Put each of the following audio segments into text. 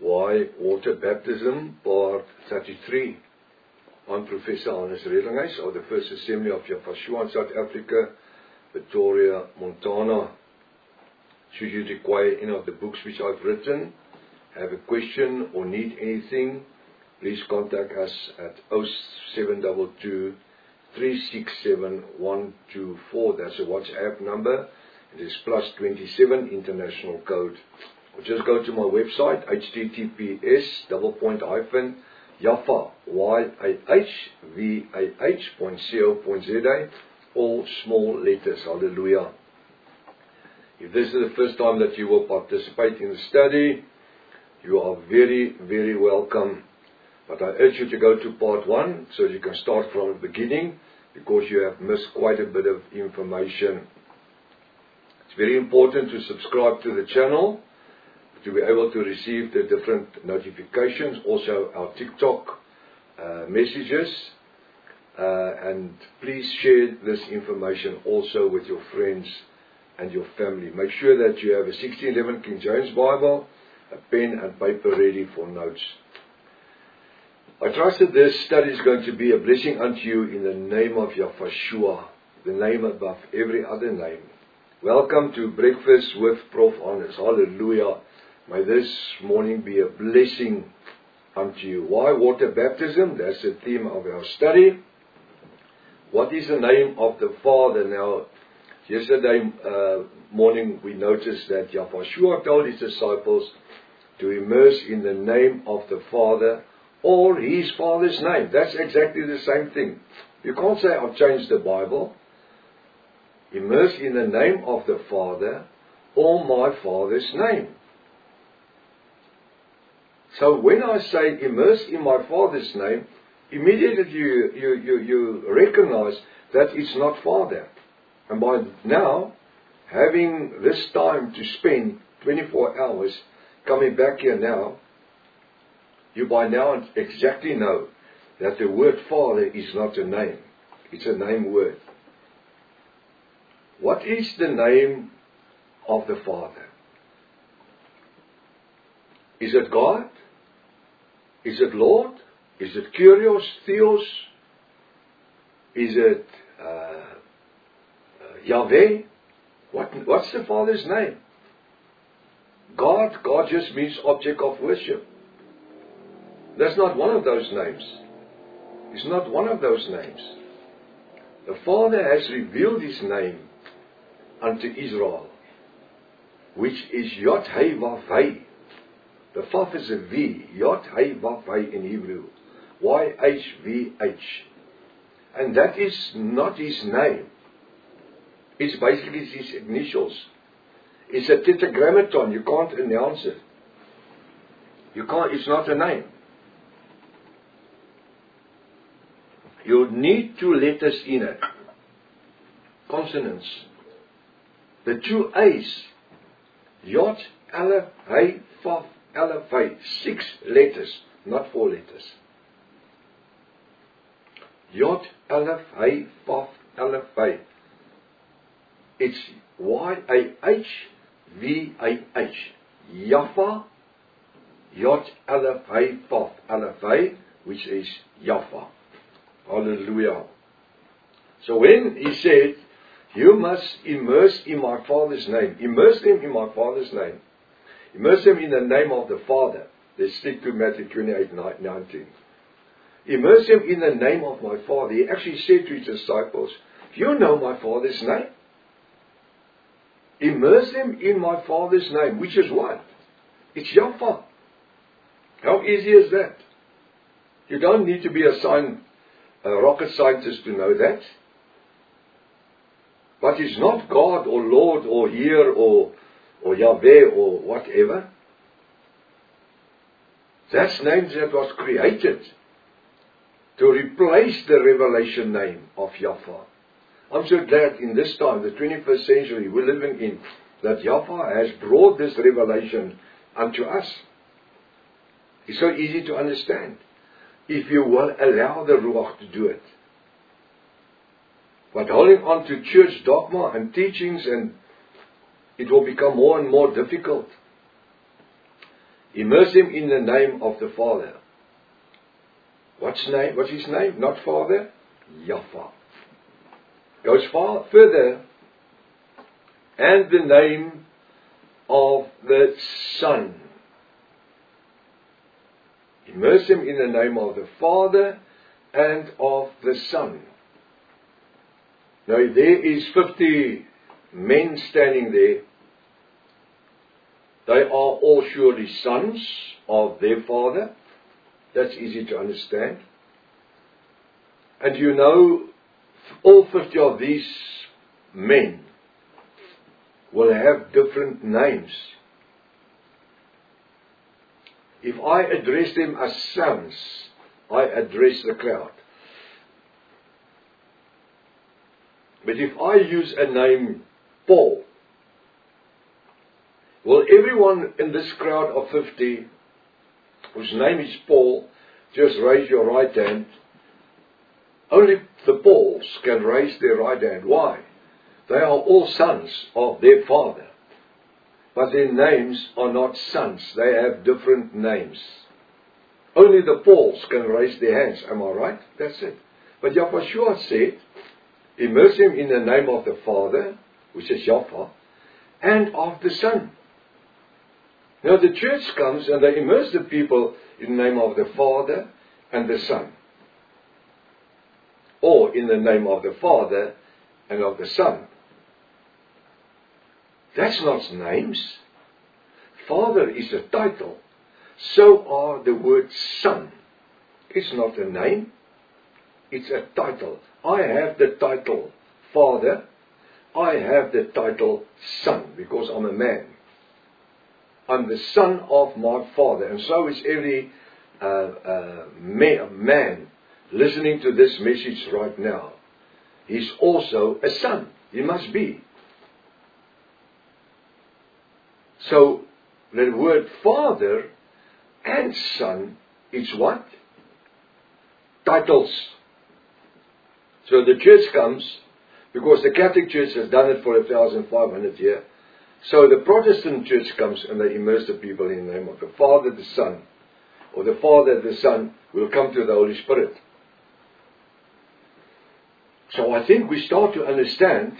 Why Water Baptism, Part 33. I'm Professor Hannes Redinghuis of the First Assembly of Yafashua in South Africa, Pretoria, Montana. Should you require any of the books which I've written, have a question or need anything, please contact us at 0722 367 124. That's a WhatsApp number. It is +27 international code. Or just go to my website, https://yafah.co.za, all small letters. Hallelujah. If this is the first time that you will participate in the study, you are very, very welcome. But I urge you to go to part 1 so you can start from the beginning, because you have missed quite a bit of information. It's very important to subscribe to the channel to be able to receive the different notifications, also our TikTok messages, and please share this information also with your friends and your family. Make sure that you have a 1611 King James Bible, a pen and paper ready for notes. I trust that this study is going to be a blessing unto you in the name of Yafashua, the name above every other name. Welcome to Breakfast with Prof. Hannes. Hallelujah. May this morning be a blessing unto you. Why water baptism? That's the theme of our study. What is the name of the Father? Now, yesterday morning we noticed that Yafashua told his disciples to immerse in the name of the Father or his Father's name. That's exactly the same thing. You can't say, I've changed the Bible. Immerse in the name of the Father or my Father's name. So when I say immerse in my Father's name, immediately you recognize that it's not Father. And by now, having this time to spend 24 hours coming back here now, you by now exactly know that the word Father is not a name. It's a name word. What is the name of the Father? Is it God? Is it Lord? Is it Kyrios, Theos? Is it Yahweh? What's the Father's name? God. God just means object of worship. That's not one of those names. It's not one of those names. The Father has revealed His name unto Israel, which is Yod-Heh-Vav-Heh. The Vav is a V, Yod-Heh-Vav-Heh in Hebrew, YHVH. And that is not His name. It's basically His initials. It's a tetragrammaton. You can't announce it. You can't. It's not a name. You need 2 letters in it. Consonants. The 2 A's. Yod, Aleph, Hey, Vav, Aleph, Hey. 6 letters, not 4 letters. Yod, Aleph, Hey, Vav, Aleph, Hey. It's YAHVAH. Yafah, Yod, Aleph, Hey, Vav, Aleph, Hey, which is Yafah. Hallelujah. So when he said, you must immerse in my Father's name. Immerse them in my Father's name. Immerse them in the name of the Father. Let's stick to Matthew 28:19. Immerse them in the name of my Father. He actually said to his disciples, you know my Father's name. Immerse them in my Father's name. Which is what? It's Yafah. How easy is that? You don't need to be a rocket scientist to know that. But it's not God or Lord or here or Yahweh or whatever. That's names that was created to replace the revelation name of Yafah. I'm so glad in this time, the 21st century we're living in, that Yafah has brought this revelation unto us. It's so easy to understand if you will allow the Ruach to do it. But holding on to church dogma and teachings, and it will become more and more difficult. Immerse him in the name of the Father. What's his name? Not Father? Yahweh. Goes further. And the name of the Son. Immerse him in the name of the Father and of the Son. Now, if there is 50 men standing there, they are all surely sons of their father. That's easy to understand. And you know, all 50 of these men will have different names. If I address them as sons, I address the crowd. But if I use a name, Paul, will everyone in this crowd of 50, whose name is Paul, just raise your right hand? Only the Pauls can raise their right hand. Why? They are all sons of their father. But their names are not sons. They have different names. Only the Pauls can raise their hands. Am I right? That's it. But Yahushua said, immerse him in the name of the Father, which is Yahweh, and of the Son. Now the church comes and they immerse the people in the name of the Father and the Son. Or in the name of the Father and of the Son. That's not names. Father is a title. So are the word Son. It's not a name. It's a title. I have the title Father. I have the title Son because I'm a man. I'm the son of my Father. And so is every man listening to this message right now. He's also a son. He must be. So the word Father and Son is what? Titles. So the church comes, because the Catholic Church has done it for 1,500 years. So the Protestant church comes and they immerse the people in the name of the Father, the Son, or the Father, the Son will come to the Holy Spirit. So I think we start to understand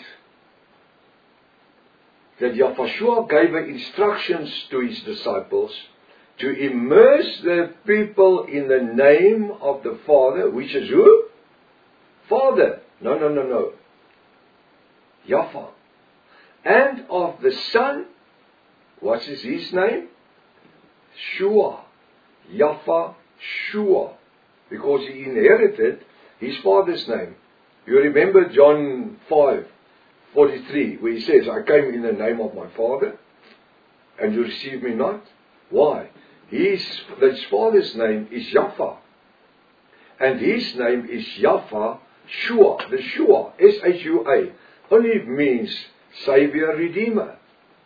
that Yahushua gave instructions to his disciples to immerse the people in the name of the Father, which is who? Father. No. Yahweh. And of the Son, what is his name? Shua. Yahweh Shua. Because he inherited his father's name. You remember John 5:43, where he says, I came in the name of my Father, and you received me not. Why? His father's name is Yahweh. And his name is Yahweh Shua. The Shua, S-H-U-A, only means Savior, Redeemer.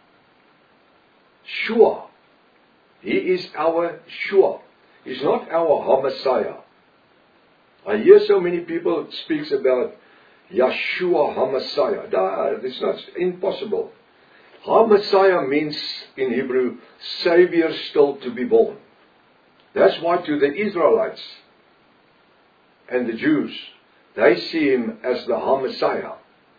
Shua. He is our Shua. He's not our HaMessiah. I hear so many people speaks about Yeshua HaMessiah. It's not impossible. HaMessiah means in Hebrew, Savior still to be born. That's why to the Israelites and the Jews, they see him as the HaMessiah.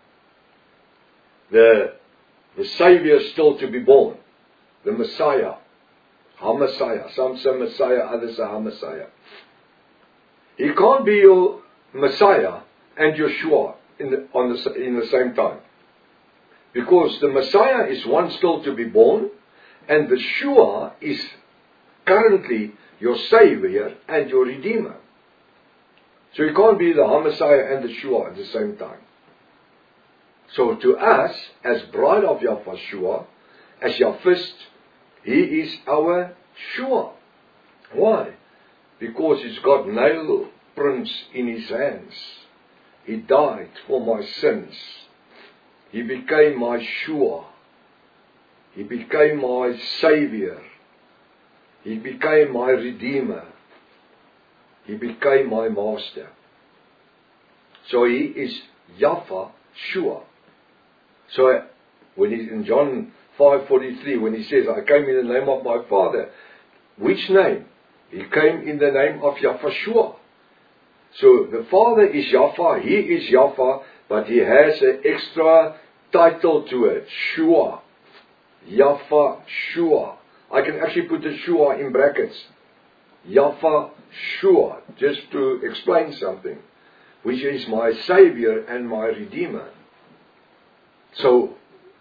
The Savior still to be born. The Messiah. HaMessiah. Some say Messiah, others say HaMessiah. He can't be your Messiah and Yeshua in the same time. Because the Messiah is one still to be born, and the Shua is currently your Savior and your Redeemer. So you can't be the HaMessiah and the Shua at the same time. So to us, as bride of Yahushua, as Yaphist, he is our Shua. Why? Because he's got nail prints in his hands. He died for my sins. He became my Shua. He became my Savior. He became my Redeemer. He became my Master. So he is Yahweh Shua. So when in John 5:43, when he says, I came in the name of my Father, Which name? He came in the name of Yaphashua. So the Father is Yapha, He is Yapha, but He has an extra title to it, Shua. Yaphashua. I can actually put the Shua in brackets. Yaphashua, just to explain something, which is my Savior and my Redeemer. So,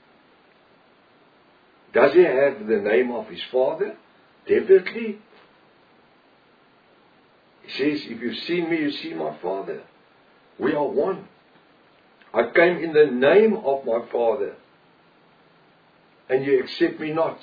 does He have the name of His Father? Definitely. He says, if you've seen me, you see my Father. We are one. I came in the name of my Father, and you accept me not.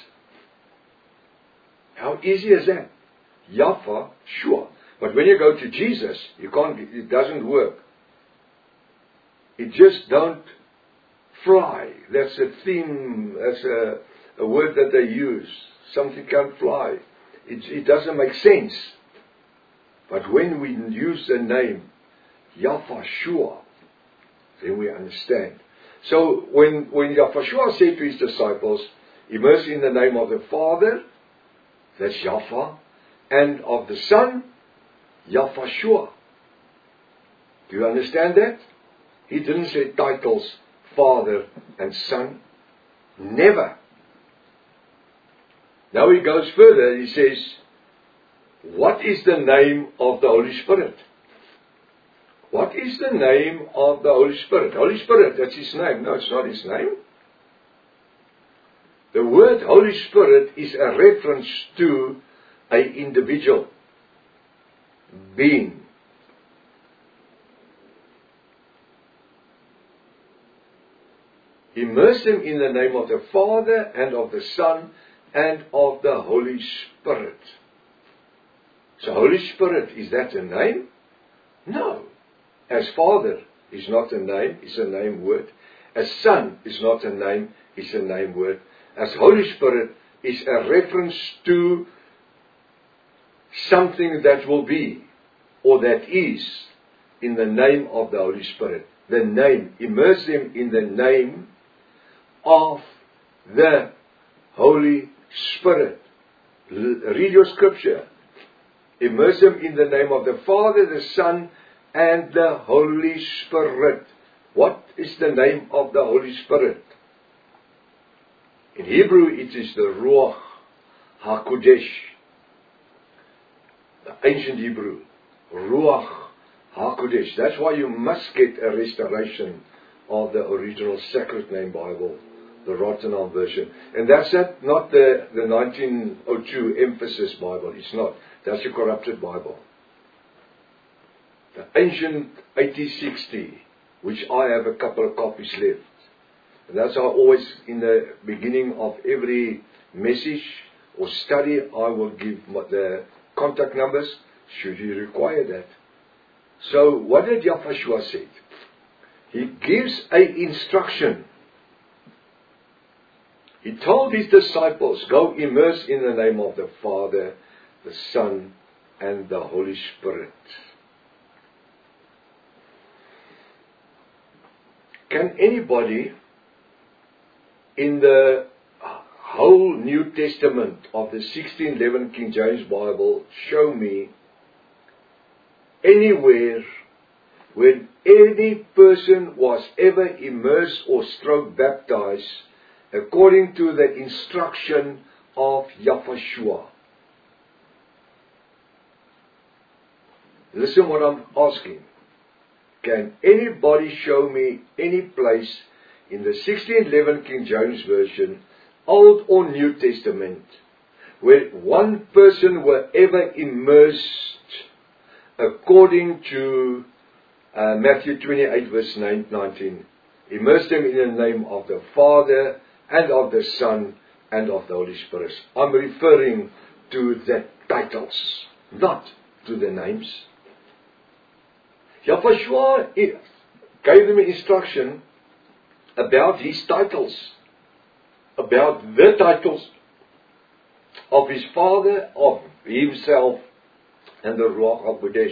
How easy is that? Yapha, sure. But when you go to Jesus, you can't. It doesn't work. It just don't fly. That's a theme. That's a word that they use. Something can't fly. It doesn't make sense. But when we use the name Yaphashua, then we understand. So when Yaphashua said to His disciples, immerse in the name of the Father, that's Yapha, and of the Son, Yaphashua. Do you understand that? He didn't say titles, Father and Son. Never. Now he goes further. He says, what is the name of the Holy Spirit? What is the name of the Holy Spirit? Holy Spirit, that's His name. No, it's not His name. The word Holy Spirit is a reference to an individual being. Immerse them in the name of the Father and of the Son and of the Holy Spirit. So Holy Spirit, is that a name? No. As Father is not a name, it's a name word. As Son is not a name, it's a name word. As Holy Spirit is a reference to something that will be, or that is, in the name of the Holy Spirit. The name, immerse them in the name of the Holy Spirit. Read your scripture. Immerse them in the name of the Father, the Son, and the Holy Spirit. What is the name of the Holy Spirit? In Hebrew, it is the Ruach HaKodesh. The ancient Hebrew. Ruach HaKodesh. That's why you must get a restoration of the original Sacred Name Bible, the Rottenham version. And that's not the 1902 Emphasis Bible. It's not. That's a corrupted Bible. The ancient 8060, which I have a couple of copies left. And that's how always in the beginning of every message or study, I will give the contact numbers should you require that. So what did Yaphashua say? He gives an instruction. He told His disciples, go immerse in the name of the Father, the Son, and the Holy Spirit. Can anybody in the whole New Testament of the 1611 King James Bible show me anywhere when any person was ever immersed or stroke baptized according to the instruction of Yaphashua? Listen what I'm asking. Can anybody show me any place in the 1611 King James Version, Old or New Testament, where one person were ever immersed according to Matthew 28 verse 19, immerse them in the name of the Father and of the Son and of the Holy Spirit. I'm referring to the titles, not to the names. Yaphashua gave them instruction about His titles, about the titles of His Father, of Himself, and the Ruach HaKodesh.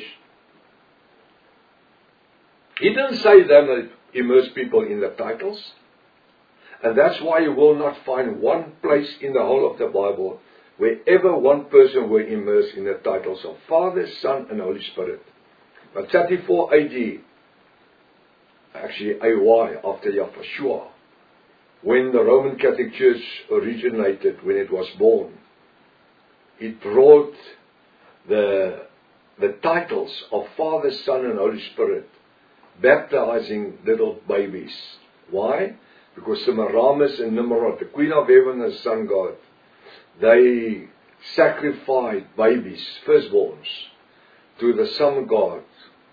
He didn't say them immerse people in the titles. And that's why you will not find one place in the whole of the Bible wherever one person were immersed in the titles of Father, Son, and Holy Spirit. But 34 AD, actually AY, after Yahushua, when the Roman Catholic Church originated, when it was born, it brought the titles of Father, Son, and Holy Spirit, baptizing little babies. Why? Because Semiramis and Nimrod, the Queen of Heaven and the Sun God, they sacrificed babies, firstborns, to the Sun God,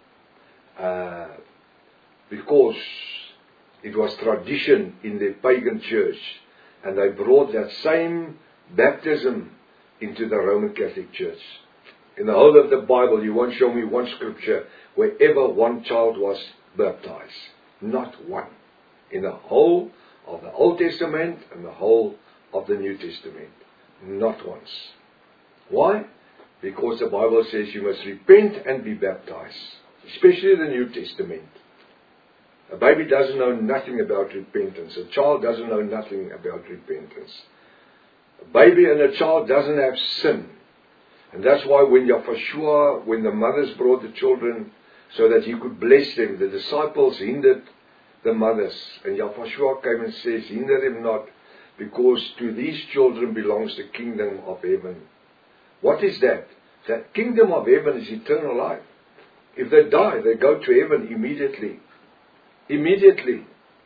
because it was tradition in the pagan church, and they brought that same baptism into the Roman Catholic Church. In the whole of the Bible, you won't show me one scripture wherever one child was baptized. Not one. In the whole of the Old Testament and the whole of the New Testament. Not once. Why? Because the Bible says you must repent and be baptized. Especially the New Testament. A baby doesn't know nothing about repentance. A child doesn't know nothing about repentance. A baby and a child doesn't have sin. And that's why when Yahushua, when the mothers brought the children so that he could bless them, the disciples hindered the mothers. And Yahushua came and says, hinder them not, because to these children belongs the kingdom of heaven. What is that? That kingdom of heaven is eternal life. If they die, they go to heaven immediately. Immediately.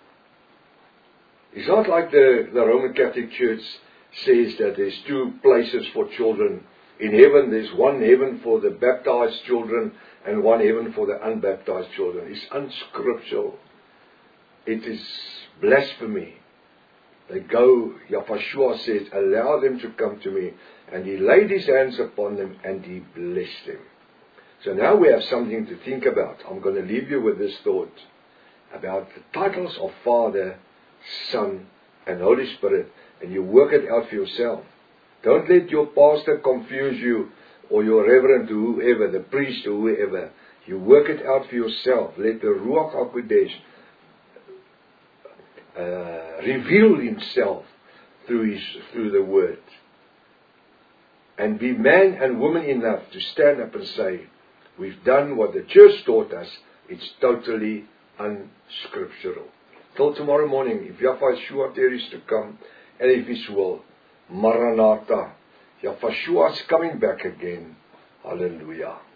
It's not like the Roman Catholic Church says that there's two places for children. In heaven, there's one heaven for the baptized children and one heaven for the unbaptized children. It's unscriptural. It is blasphemy. They go, Yahushua says, allow them to come to me. And he laid his hands upon them and he blessed them. So now we have something to think about. I'm going to leave you with this thought about the titles of Father, Son, and Holy Spirit. And you work it out for yourself. Don't let your pastor confuse you, or your reverend, or whoever, the priest, or whoever. You work it out for yourself. Let the Ruach HaKodesh reveal himself through the word. And be man and woman enough to stand up and say, we've done what the church taught us. It's totally unscriptural. Till tomorrow morning, if Yahushua dares to come, and if his will, Maranatha. Yahushua is coming back again. Hallelujah.